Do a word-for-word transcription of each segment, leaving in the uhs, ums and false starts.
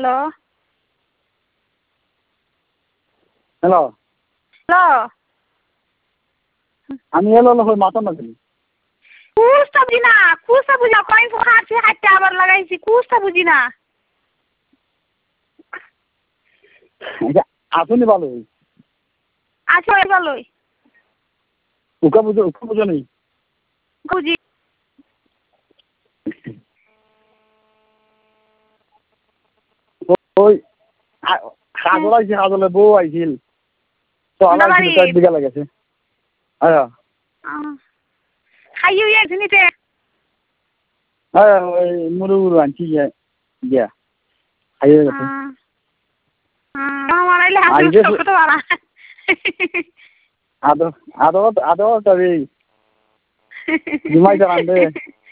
hello hello hello আমি এলো হলো মাথা মাঝি কুস্তা বুঝি না কুস্তা বুঝি না কয়েন খাচ্ছি হাঁটতে আবার লাগাইছি কুস্তা বুঝি না আসুনি ভালো আচ্ছা ভালোই উকা বুঝো উকা বুঝো নেই বুঝি ওই হাজল আইছি হাজলে বউ আইছিল তো আলাদা ছিল চার বিঘা লাগাছে হ্যাঁ খাইও একদিন নিতে হ্যাঁ ওই মুরু মুরু আনছি গিয়া খাইয়ে গেছে আমার আইলে হাসিল ছোট বাড়া আদো আদো আদো তবে ঘুমাই যান দে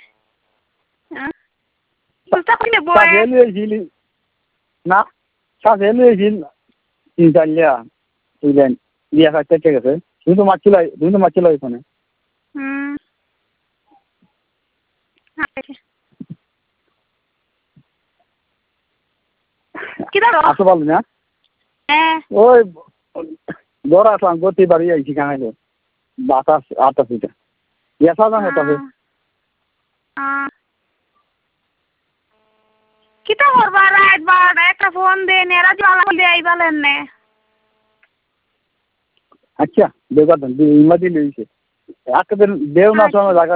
বুঝতে পারলে বয় না সাথে লইছিল তিন চালিয়া বুঝলেন বিয়া খাইতে ঠিক আছে তুমি তো মারছিল তুমি তো মারছিল এখানে হুম কি দাও আসো বল না হ্যাঁ ওই বড় আসলাম গতি বাড়ি আইছি কানাইলো বাতাস আটা ফিটা ইয়া সাজান হতো কিতা করবা রাত বারোটা একটা ফোন দে নেরা জ্বালা দিয়ে আইবালেন নে আচ্ছা বেগার ইমাদি লইছে একটা দিন দেও না সময় লাগা